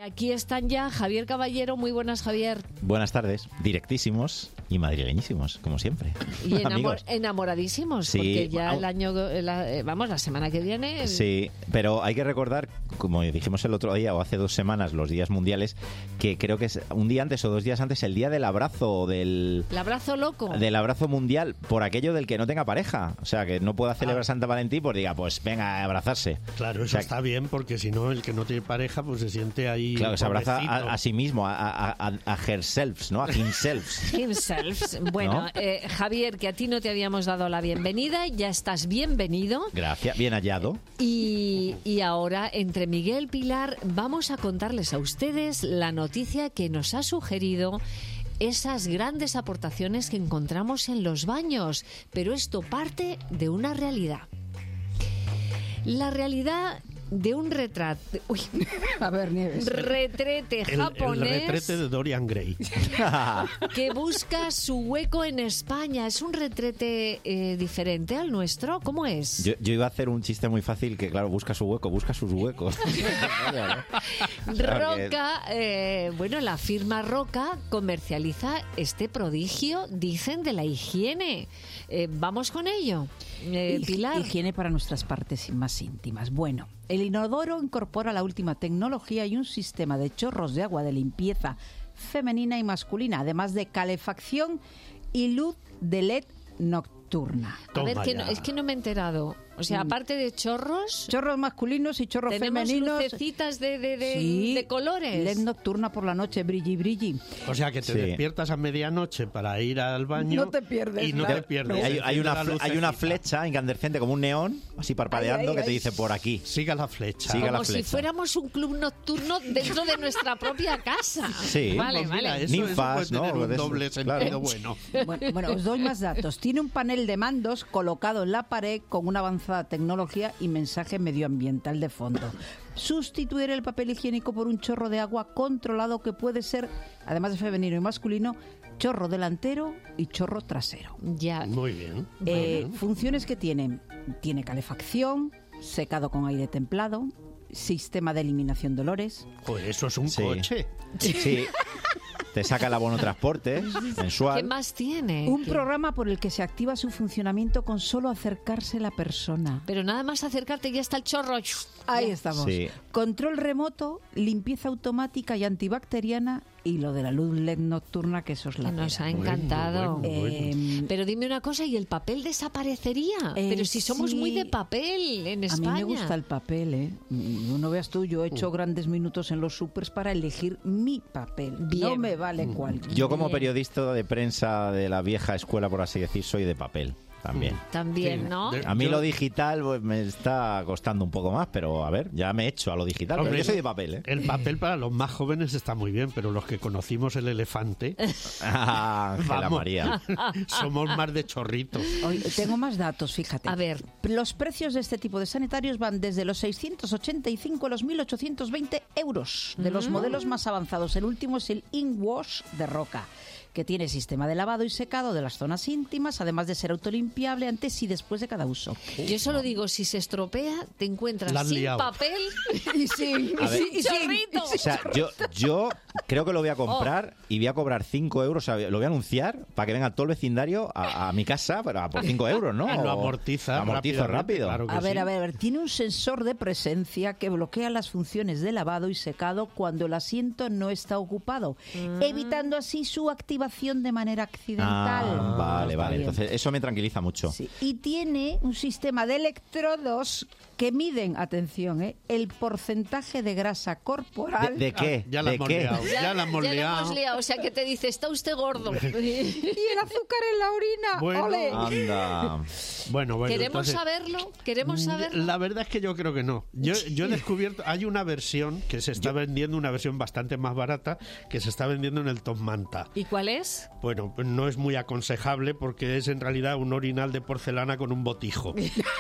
aquí están ya Javier Caballero. Muy buenas, Javier. Buenas tardes, directísimos y madrileñísimos, como siempre. Y enamoradísimos, sí, porque ya el año, la semana que viene... Sí, pero hay que recordar, como dijimos el otro día o hace 2 semanas, los días mundiales, que creo que es un día antes o 2 días antes, el día del abrazo, El abrazo loco. Del abrazo mundial, por aquello del que no tenga pareja. O sea, que no pueda celebrar Santa Valentín, pues diga, pues venga a abrazarse. Claro, eso está bien, porque si no, el que no tiene pareja, pues se siente ahí. Claro, se abraza a sí mismo, a herself, ¿no? A himself. Himself. Bueno, ¿No? Javier, que a ti no te habíamos dado la bienvenida, ya estás bienvenido. Gracias, bien hallado. Y ahora, entre Miguel y Pilar, vamos a contarles a ustedes la noticia que nos ha sugerido esas grandes aportaciones que encontramos en los baños. Pero esto parte de una realidad. La realidad de un retrato. Uy. A ver, Nieves. Retrete japonés. El retrete de Dorian Gray. Que busca su hueco en España. ¿Es un retrete diferente al nuestro? ¿Cómo es? Yo iba a hacer un chiste muy fácil que, claro, busca su hueco, busca sus huecos. Roca, bueno, la firma Roca comercializa este prodigio, dicen, de la higiene. Vamos con ello. Pilar. Higiene para nuestras partes más íntimas. Bueno, el inodoro incorpora la última tecnología y un sistema de chorros de agua de limpieza femenina y masculina, además de calefacción y luz de LED nocturna. A ver, es que no me he enterado. O sea, aparte de chorros... Chorros masculinos y chorros femeninos. Tenemos lucecitas de colores. LED nocturna por la noche, brilli, brilli. O sea, que te despiertas a medianoche para ir al baño. No te pierdes. Y no te pierdes. Hay una flecha incandescente como un neón, así parpadeando, que te dice por aquí. Siga la flecha. Como si fuéramos un club nocturno dentro de nuestra propia casa. Sí. Vale, Pues mira, vale. Ninfas, ¿no? Un doble sentido claro. bueno. Bueno, os doy más datos. Tiene un panel de mandos colocado en la pared con una avanzada tecnología y mensaje medioambiental de fondo. Sustituir el papel higiénico por un chorro de agua controlado que puede ser, además de femenino y masculino, chorro delantero y chorro trasero. Ya. Muy bien. Funciones que tiene calefacción, secado con aire templado, sistema de eliminación de olores. Pues eso es un coche. Sí. Te saca el abono transporte mensual. ¿Qué más tiene? Un programa por el que se activa su funcionamiento con solo acercarse a la persona. Pero nada más acercarte ya está el chorro. Ahí estamos. Sí. Control remoto, limpieza automática y antibacteriana, y lo de la luz LED nocturna, que eso es la Nos pera. ha encantado. Bueno. Pero dime una cosa, ¿y el papel desaparecería? Pero si somos sí. muy de papel en España. A mí me gusta el papel, ¿eh? No veas tú, yo he hecho grandes minutos en los supers para elegir mi papel. Bien. No me vale cualquier. Yo como periodista de prensa de la vieja escuela, por así decir, soy de papel. También, Sí. ¿no? A mí lo digital pues, me está costando un poco más, pero a ver, ya me he hecho a lo digital. Hombre, Pero yo soy de papel, ¿eh? El papel para los más jóvenes está muy bien, pero los que conocimos el elefante, Ángela vamos, María. somos más de chorritos. Hoy tengo más datos, fíjate. A ver. Los precios de este tipo de sanitarios van desde los 685 a los 1.820 euros. De los modelos más avanzados, el último es el InWash de Roca, que tiene sistema de lavado y secado de las zonas íntimas, además de ser autolimpiable antes y después de cada uso. Yo solo digo, si se estropea, te encuentras La has sin liado. papel Y sí, A ver. y chorrito. O sea, yo creo que lo voy a comprar y voy a cobrar 5 euros, o sea, lo voy a anunciar para que venga todo el vecindario a mi casa pero por 5 euros, ¿no? Y lo amortiza Lo amortizo rápidamente, rápido. claro que A ver, sí. a ver, tiene un sensor de presencia que bloquea las funciones de lavado y secado cuando el asiento no está ocupado, evitando así su activación de manera accidental. Vale. Está bien. Entonces, eso me tranquiliza mucho. Sí. Y tiene un sistema de electrodos que miden, atención, el porcentaje de grasa corporal. ¿De qué? Ya la ¿De hemos qué? liado. Ya la hemos liado. O sea, que te dice, está usted gordo. Y el azúcar en la orina. Bueno. ¡Ole! Anda. Bueno, ¿Queremos entonces, saberlo? ¿Queremos saberlo? la verdad es que yo creo que no. Yo he descubierto, hay una versión que se está vendiendo, una versión bastante más barata, que se está vendiendo en el Top Manta. ¿Y cuál es? Bueno, pues no es muy aconsejable porque es en realidad un orinal de porcelana con un botijo.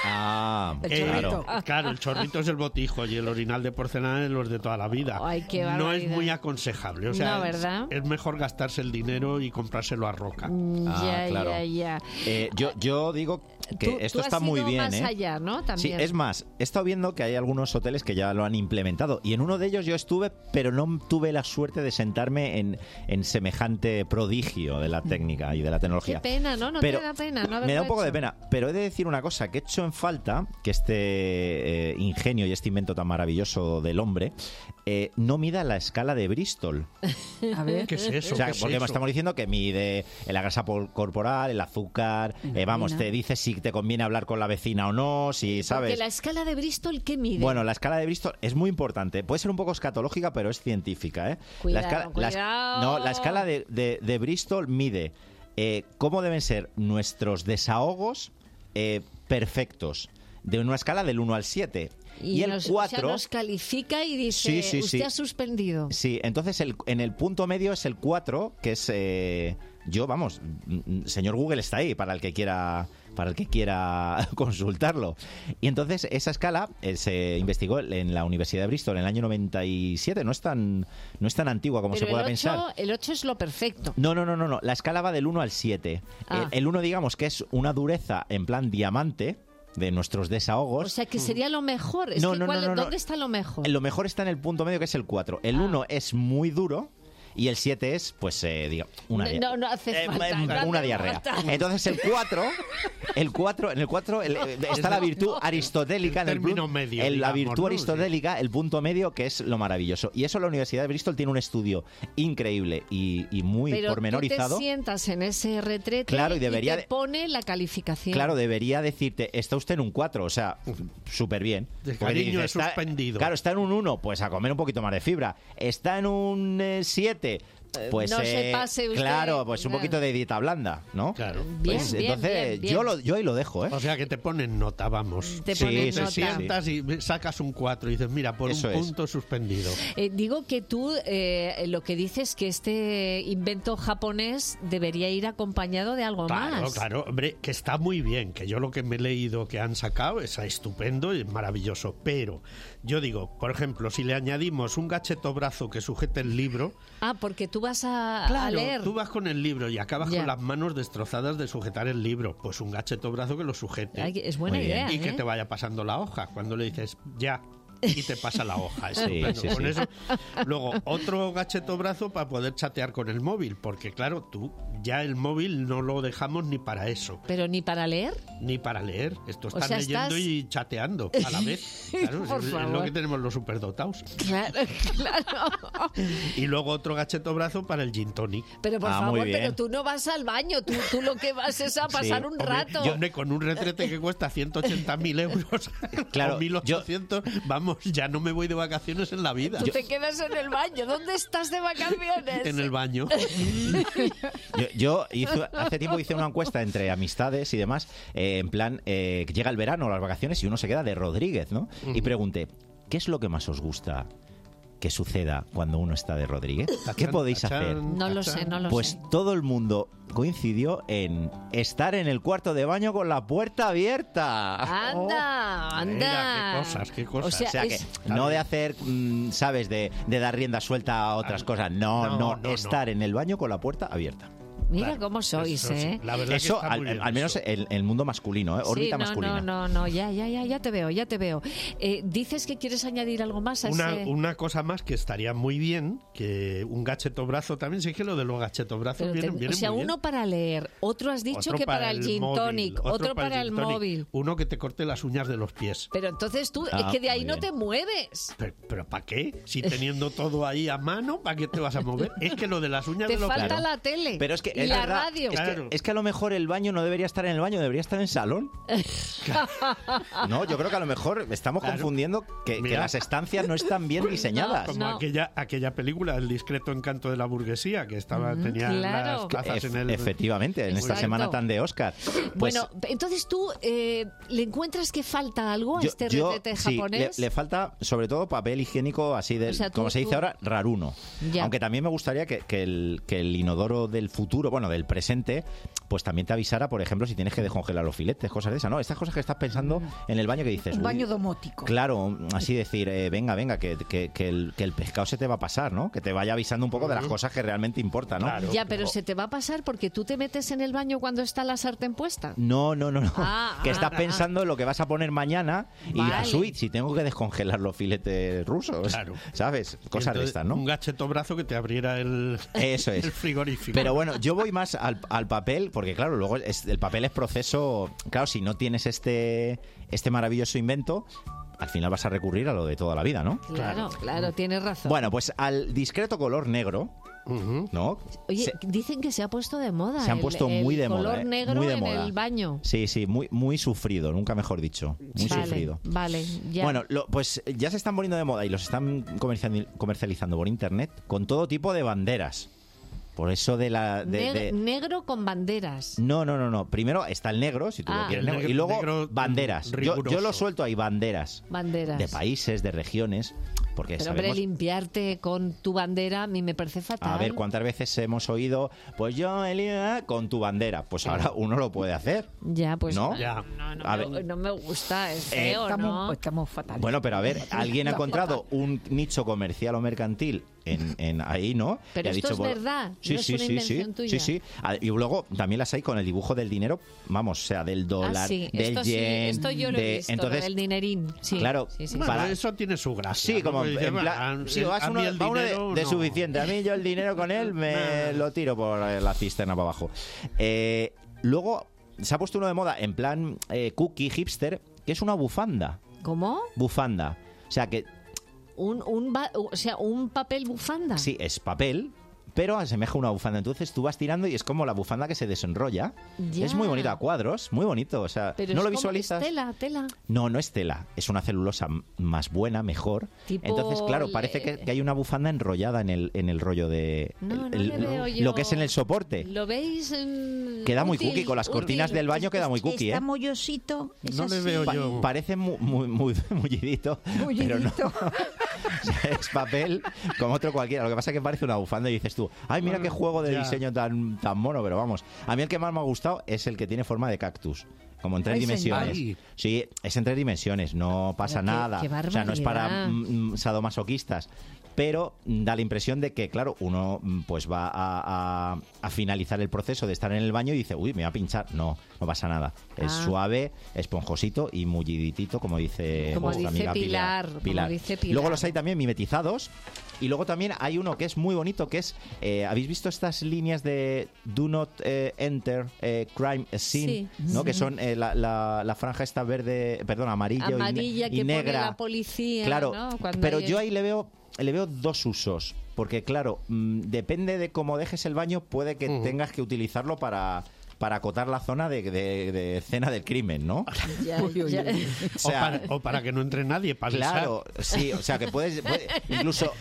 El chorrito. Claro, el chorrito es el botijo y el orinal de porcelana es los de toda la vida. Ay, qué no es barbaridad. muy aconsejable. O sea, No, ¿verdad? es mejor gastarse el dinero y comprárselo a Roca. Ah, claro. Ya. Yo digo, que esto está muy bien. Más allá, ¿no? También. Sí, es más, he estado viendo que hay algunos hoteles que ya lo han implementado y en uno de ellos yo estuve, pero no tuve la suerte de sentarme en semejante prodigio de la técnica y de la tecnología. Qué pena, ¿no? No te da pena. No me da un poco de pena, pero he de decir una cosa, que he hecho en falta que este ingenio y este invento tan maravilloso del hombre no mida la escala de Bristol. A ver. ¿Qué es eso? O sea, ¿Qué es porque eso? estamos diciendo que mide la grasa corporal, el azúcar, vamos, te dice si te conviene hablar con la vecina o no, si sabes. Porque la escala de Bristol, ¿qué mide? Bueno, la escala de Bristol es muy importante. Puede ser un poco escatológica, pero es científica, ¿eh? Cuidado, la escala de Bristol mide cómo deben ser nuestros desahogos perfectos, de una escala del 1 al 7. Y el 4 nos califica y dice, usted ha suspendido. Sí, entonces en el punto medio es el 4, que es señor Google está ahí para el que quiera consultarlo. Y entonces esa escala se investigó en la Universidad de Bristol en el año 97, no es tan antigua como pero se pueda pensar. El 8 es lo perfecto. No, la escala va del 1 al 7. El 1 digamos que es una dureza en plan diamante de nuestros desahogos. O sea, que sería lo mejor. ¿Dónde está lo mejor? Lo mejor está en el punto medio, que es el 4. El 1 es muy duro y el 7 es, pues, digamos, una diarrea. No hace falta. Una diarrea. Entonces en el 4 está la virtud aristotélica, la virtud aristotélica, el punto medio, que es lo maravilloso. Y eso la Universidad de Bristol tiene un estudio increíble y muy pormenorizado. Pero tú te sientas en ese retrete, claro, y te pone la calificación. Claro, debería decirte, está usted en un 4, o sea, súper bien. De cariño es suspendido. Claro, está en un 1, pues a comer un poquito más de fibra. Está en un 7, pues no se pase usted. Claro, pues un poquito de dieta blanda, ¿no? Claro. Pues entonces bien. yo ahí lo dejo, ¿eh? O sea, que te ponen nota, vamos. Te sientas y sacas un 4 y dices, mira, por un punto suspendido. Digo que tú lo que dices que este invento japonés debería ir acompañado de algo más. Claro, hombre, que está muy bien, que yo lo que me he leído que han sacado es estupendo y maravilloso, pero yo digo, por ejemplo, si le añadimos un gachetobrazo que sujete el libro... porque tú vas a leer. Tú vas con el libro y acabas con las manos destrozadas de sujetar el libro, pues un gachetobrazo que lo sujete. Es buena idea. Y que te vaya pasando la hoja, cuando le dices, ya... y te pasa la hoja. Con eso. Luego, otro gachetobrazo para poder chatear con el móvil, porque claro, tú ya el móvil no lo dejamos ni para eso. ¿Pero ni para leer? Ni para leer. Esto estás leyendo y chateando a la vez. Claro, es lo que tenemos los superdotados. Claro. Y luego otro gachetobrazo para el gin tonic. Pero por favor, pero tú no vas al baño, tú lo que vas es a pasar un rato. Yo con un retrete que cuesta 180.000 euros claro, o 1.800, vamos, ya no me voy de vacaciones en la vida. Tú te quedas en el baño. ¿Dónde estás de vacaciones? En el baño. Yo hace tiempo hice una encuesta entre amistades y demás, en plan, llega el verano, las vacaciones, y uno se queda de Rodríguez, ¿no? Y pregunté, ¿qué es lo que más os gusta que suceda cuando uno está de Rodríguez? ¿Qué podéis hacer? No lo sé. Pues todo el mundo coincidió en estar en el cuarto de baño con la puerta abierta. ¡Anda! Mira, qué cosas. O sea, que no de hacer, ¿sabes? De dar rienda suelta a otras cosas. No, estar en el baño con la puerta abierta. Mira cómo sois, ¿eh? La verdad eso, que está muy bien al menos el mundo masculino, órbita masculina. No, ya te veo. Dices que quieres añadir algo más a una cosa más que estaría muy bien, que un gachetobrazo también, sí que lo de los gachetobrazos viene muy bien. O sea, uno para leer, otro has dicho que para el gin tonic, otro para el móvil. Uno que te corte las uñas de los pies. Pero entonces tú, es que de ahí no te mueves. ¿Pero para qué? Si teniendo todo ahí a mano, ¿para qué te vas a mover? Es que lo de las uñas de los pies... Te falta la tele. Pero es que y la radio. Es que a lo mejor el baño no debería estar en el baño, debería estar en el salón. No, yo creo que a lo mejor estamos confundiendo que las estancias no están bien diseñadas. Como aquella película, El discreto encanto de la burguesía, que tenía las plazas en el... Efectivamente, en esta semana tan de Oscar. Pues, bueno, entonces tú le encuentras que falta algo a este retrete japonés. Le falta sobre todo papel higiénico así como se dice ahora, raruno. Ya. Aunque también me gustaría que el inodoro del futuro futuro, bueno, del presente, pues también te avisara, por ejemplo, si tienes que descongelar los filetes, cosas de esas, ¿no? Estas cosas que estás pensando en el baño que dices... Un baño domótico. Claro, así decir, venga, que el pescado se te va a pasar, ¿no? Que te vaya avisando un poco de las cosas que realmente importan, ¿no? Claro. Ya, pero se te va a pasar porque tú te metes en el baño cuando está la sartén puesta. No. Que estás pensando en lo que vas a poner mañana y Vale. si tengo que descongelar los filetes rusos, Claro. ¿sabes? Cosas de estas, ¿no? Un gachetobrazo que te abriera Eso es. el frigorífico. Pero bueno, yo voy más al papel, porque claro, luego el papel es proceso... Claro, si no tienes este maravilloso invento, al final vas a recurrir a lo de toda la vida, ¿no? Claro, tienes razón. Bueno, pues al discreto color negro, ¿no? Oye, dicen que se ha puesto de moda. Se han puesto muy de moda. Color negro muy de en moda. el baño. Sí, muy sufrido, nunca mejor dicho. Muy sufrido. Vale, ya. Bueno, pues ya se están poniendo de moda y los están comercializando por internet con todo tipo de banderas. Por eso negro con banderas. No. Primero está el negro, si tú lo quieres, negro, y luego banderas. Yo lo suelto ahí, banderas. Banderas. De países, de regiones. Porque Pero, sabemos... hombre, limpiarte con tu bandera a mí me parece fatal. A ver, ¿cuántas veces hemos oído, pues yo, Elia, con tu bandera? Pues ahora uno lo puede hacer. Ya, pues ¿no? Ya. No me gusta, es feo, ¿no? Estamos fatal. Bueno, pero a ver, alguien ha encontrado un nicho comercial o mercantil en ahí, ¿no? Pero y ha esto dicho, es verdad, sí, no es una invención tuya. Sí. Y luego también las hay con el dibujo del dinero, vamos, o sea, del dólar, sí, del esto yen. Esto yo lo he visto, entonces, del dinerín. Sí, claro, sí. Bueno, eso tiene su gracia. Sí, como ¿no? en plan, si vas uno de suficiente. A mí yo el dinero con él me lo tiro por la cisterna para abajo. Luego se ha puesto uno de moda en plan cookie hipster, que es una bufanda. ¿Cómo? Bufanda. O sea que... un papel bufanda. Sí, es papel, pero asemeja una bufanda. Entonces tú vas tirando y es como la bufanda que se desenrolla. Ya. Es muy bonita, a cuadros, muy bonito. O sea, pero ¿no es lo como visualizas? Tela. No es tela. Es una celulosa más buena, mejor. Tipo Entonces, claro, parece que hay una bufanda enrollada en el rollo de... No le veo yo. Lo que es en el soporte. ¿Lo veis? Queda muy cookie. Con las cortinas del baño queda muy cookie, Está mollosito. No le veo yo. Parece muy mullidito. Pero no. O sea, es papel como otro cualquiera. Lo que pasa es que parece una bufanda y dices tú, ay, mira qué juego de diseño tan mono, pero vamos. A mí el que más me ha gustado es el que tiene forma de cactus. Como en 3 dimensiones. Señor. Sí, es en 3 dimensiones, no pasa nada. Qué O sea, no es para sadomasoquistas. Pero da la impresión de que, claro, uno pues va a finalizar el proceso de estar en el baño y dice, uy, me va a pinchar. No pasa nada. Es suave, esponjosito y mulliditito, como dice nuestra amiga Pilar. Como dice Pilar. Luego los hay también mimetizados. Y luego también hay uno que es muy bonito, que es... ¿habéis visto estas líneas de Do Not Enter Crime Scene? Sí. ¿No? Que son la franja esta verde, perdón, amarilla y que negra. pone la policía, Claro, ¿no? Cuando pero hay yo ahí le veo dos usos. Porque, claro, depende de cómo dejes el baño, puede que tengas que utilizarlo para acotar la zona de escena del crimen, ¿no? Ya. O sea, o para que no entre nadie, para claro, sí, o sea que puede incluso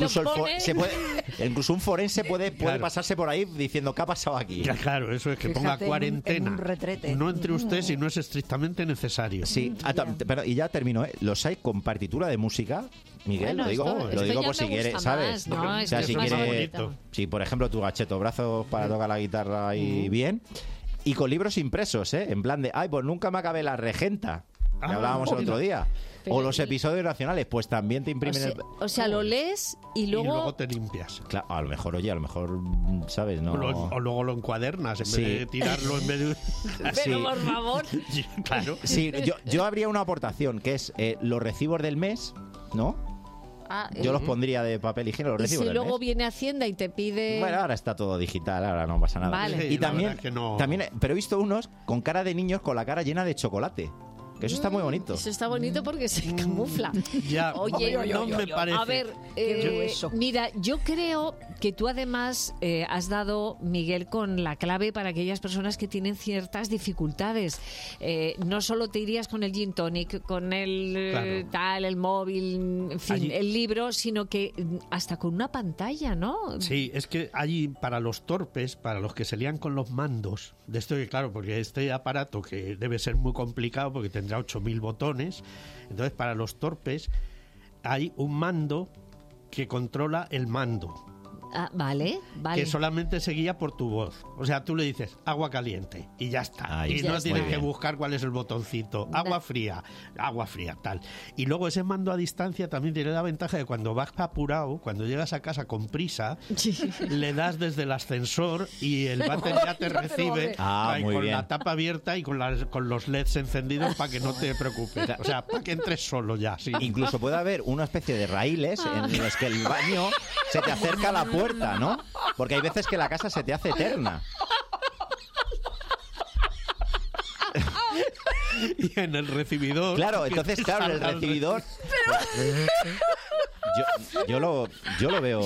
incluso un forense puede pasarse por ahí diciendo ¿qué ha pasado aquí? Ya, claro, eso es que Fíjate, ponga en cuarentena. un retrete. No entre usted si no es estrictamente necesario. Sí, pero y ya termino, los hay con partitura de música. Miguel, Bueno, lo digo esto ya por si me quieres, gusta ¿sabes? más, ¿no? O sea, Es si más quieres, bonito. si por ejemplo tu gachetobrazo para tocar la guitarra ahí bien, y con libros impresos, en plan de, ay, pues nunca me acabé La Regenta, que hablábamos el otro día. O los episodios nacionales, pues también te imprimen O sea, lo lees y Y luego... luego te limpias. Claro, a lo mejor, ¿sabes? No. O luego lo encuadernas en vez de tirarlo en vez de... Pero por favor. Claro. Sí, yo habría una aportación, que es los recibos del mes, ¿no? Yo los pondría de papel higiénico, los Y recibos si del luego mes. viene Hacienda y te pide... Bueno, ahora está todo digital, ahora no pasa nada. Vale. Y Sí, la también, verdad es que no. pero he visto unos con cara de niños con la cara llena de chocolate. Que eso está muy bonito. Eso está bonito porque se camufla. Ya, Oye, no me parece. a ver, Qué grueso. mira, yo creo que tú además has dado, Miguel, con la clave para aquellas personas que tienen ciertas dificultades. No solo te irías con el gin tonic, con el Claro. el móvil, en fin, Allí- el libro, sino que hasta con una pantalla, ¿no? Sí, es que allí para los torpes, para los que se lían con los mandos, de esto que claro, porque este aparato que debe ser muy complicado porque tendrá 8.000 botones, entonces para los torpes hay un mando que controla el mando. Vale. que solamente se guía por tu voz. O sea, tú le dices agua caliente y ya está. Ahí y está. no tienes Muy que bien. buscar cuál es el botoncito. Agua fría, tal. Y luego ese mando a distancia también tiene la ventaja de cuando vas apurado, cuando llegas a casa con prisa, le das desde el ascensor y el váter ya te recibe ahí muy con bien. la tapa abierta y con los LEDs encendidos para que no te preocupes. O sea, para que entres solo ya. Sí. Incluso puede haber una especie de raíles en los que el baño se te acerca a la puerta, ¿no? Porque hay veces que la casa se te hace eterna. Y en el recibidor... Claro, entonces, claro, en el recibidor... Yo lo veo...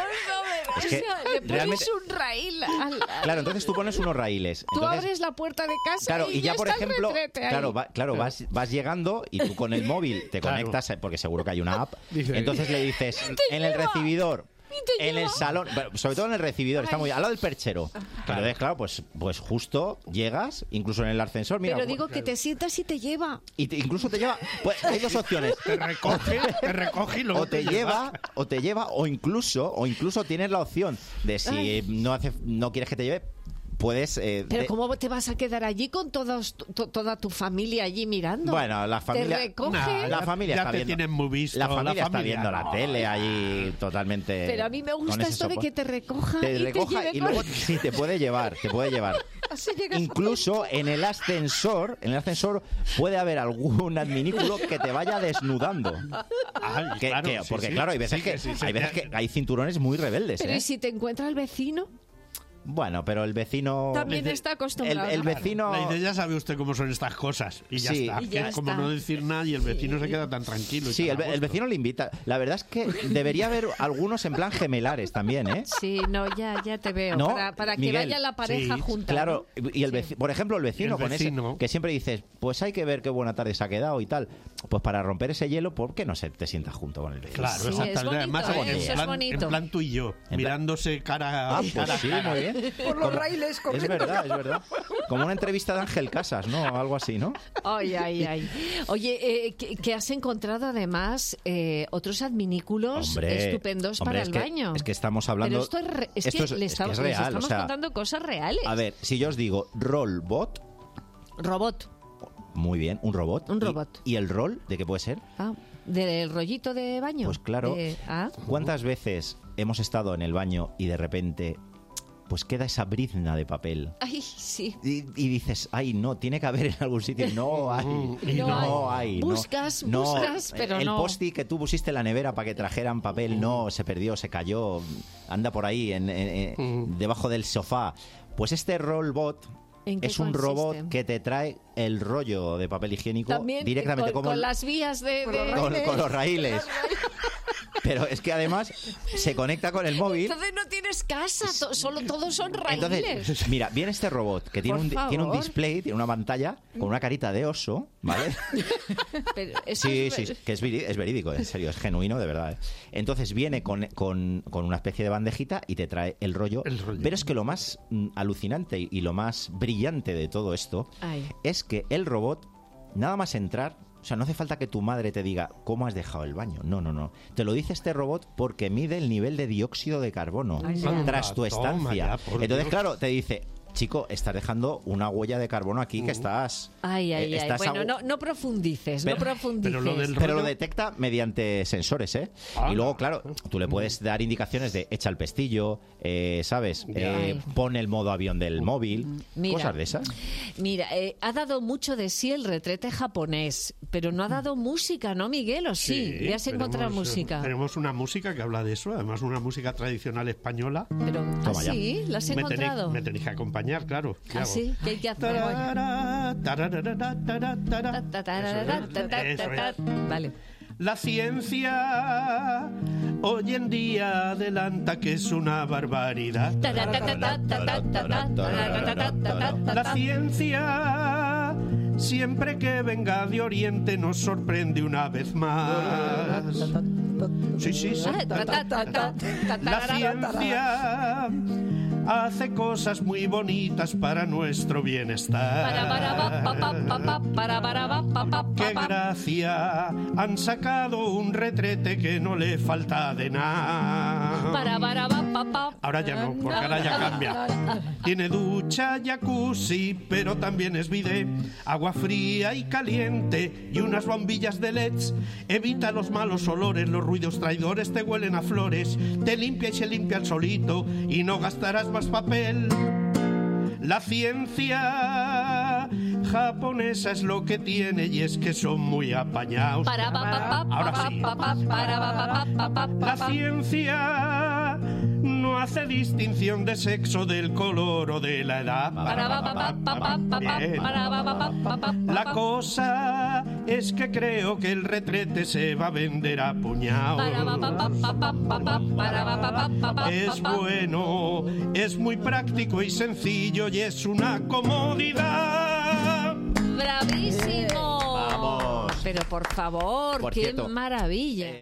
Es que le pones realmente... un raíl Claro, entonces tú pones unos raíles. Tú Entonces, abres la puerta de casa claro, y ya por está el ejemplo, retrete ahí. claro, vas llegando y tú con el móvil te conectas, porque seguro que hay una app, entonces le dices en el recibidor, en el salón, bueno, sobre todo en el recibidor, está muy al lado del perchero. Entonces, claro, pues justo llegas, incluso en el ascensor, mira, Pero digo que te sientas y te lleva. incluso te lleva, pues hay dos opciones. Te recoge y luego O te lleva, o incluso tienes la opción de si no quieres que te lleve, puedes... Pero ¿cómo te vas a quedar allí con toda tu familia allí mirando? Bueno, la familia... Te recoge. La familia ya está te viendo, tienen muy visto. la familia está viendo no. la tele allí totalmente... Pero a mí me con gusta ese esto de soporte. que te recoja Te y recoja te lleve y con- luego sí, te puede llevar. Así llegas Incluso en el ascensor puede haber algún adminículo que te vaya desnudando. Ay, Porque sí, claro, hay veces sí, que sí, hay veces que hay cinturones muy rebeldes, Pero ¿eh? ¿y si te encuentra el vecino? Bueno, pero el vecino... También dice- está acostumbrado. el vecino... La idea, ya sabe usted cómo son estas cosas. Y ya Sí. está. Y Que ya es como está. no decir nada y el vecino se queda tan tranquilo. y Sí, tan a el gusto. vecino le invita. La verdad es que debería haber algunos en plan gemelares también, ¿eh? Sí, no, ya te veo. ¿No? Para que Miguel, vaya la pareja sí, junta. Claro, ¿no? y por ejemplo, el vecino, El vecino. con ese que siempre dices, pues hay que ver qué buena tarde se ha quedado y tal. Pues para romper ese hielo, ¿por qué no te sientas junto con el vecino? Claro, Sí, exactamente. es bonito, Además, ¿eh? en Eso es plan, bonito. en plan tú y yo, mirándose cara a Pues cara. sí, muy bien. Por los raíles Es corriendo. verdad. Como una entrevista de Ángel Casas, ¿no? Algo así, ¿no? Ay. Oye, que has encontrado además otros adminículos estupendos para el baño. Es que estamos hablando... Pero esto es es les real, estamos o sea, contando cosas reales. A ver, si yo os digo Rollbot, Robot. muy bien, un robot. Un robot. ¿Y el rol de qué puede ser? ¿Del rollito de baño? Pues claro. Ah. ¿Cuántas veces hemos estado en el baño y de repente pues queda esa brizna de papel? Ay, sí. Y dices, ay, no, tiene que haber en algún sitio. No hay. No hay. Buscas, pero el no. post-it que tú pusiste en la nevera para que trajeran papel, no, se perdió, se cayó, anda por ahí debajo del sofá. Pues este Rollbot ¿En qué es un consiste? robot que te trae el rollo de papel higiénico También directamente con las vías de... con los raíles. Pero es que además se conecta con el móvil. Entonces no tienes casa, solo todos son raíles. Entonces, mira, viene este robot que tiene Por tiene un favor. display, tiene una pantalla con una carita de oso, ¿vale? Pero eso Sí, es- sí, que es verídico, en serio, es genuino, de verdad. ¿eh? Entonces viene con una especie de bandejita y te trae el rollo. El rollo. Pero es que lo más alucinante y lo más brillante de todo esto Ay. es que el robot, nada más entrar, o sea, no hace falta que tu madre te diga cómo has dejado el baño. No. Te lo dice este robot porque mide el nivel de dióxido de carbono Anda. tras tu Toma estancia. ya, por Entonces, Dios. claro, te dice, chico, estás dejando una huella de carbono aquí que estás... Ay. estás Bueno, no profundices, Pero- no profundices. pero lo del Pero lo rollo- detecta mediante sensores, ¿eh? Ah, Y luego, claro, tú le puedes dar indicaciones de echa el pestillo, ¿sabes? Ay. Pon el modo avión del móvil, Mira. cosas de esas. Mira, ha dado mucho de sí el retrete japonés, pero no ha dado música, ¿no, Miguel? ¿O sí? ¿Le has encontrado música? Tenemos una música que habla de eso, además una música tradicional española. Pero, Toma ya. sí, ¿la has encontrado? Me tenéis que acompañar, claro. ¿Qué ¿Ah, hago? sí? ¿Qué hay que hacer? Tarara, tarara, tarara, tarara. Eso es. Vale. La ciencia hoy en día adelanta que es una barbaridad. La ciencia siempre que venga de Oriente nos sorprende una vez más. Sí, sí, sí. La ciencia hace cosas muy bonitas para nuestro bienestar. ¡Qué gracia! Han sacado un retrete que no le falta de nada. Ahora ya no, porque ahora ya cambia. Tiene ducha, jacuzzi, pero también es bidet, agua fría y caliente y unas bombillas de LEDs. Evita los malos olores, los ruidos traidores te huelen a flores. Te limpia y se limpia el solito y no gastarás más papel. La ciencia japonesa es lo que tiene y es que son muy apañados. Ahora sí. La ciencia no hace distinción de sexo, del color o de la edad. Bien. La cosa es que creo que el retrete se va a vender a puñados. Es bueno, es muy práctico y sencillo y es una comodidad. ¡Bravísimo! Vamos. Pero por favor, Por qué cierto, maravilla.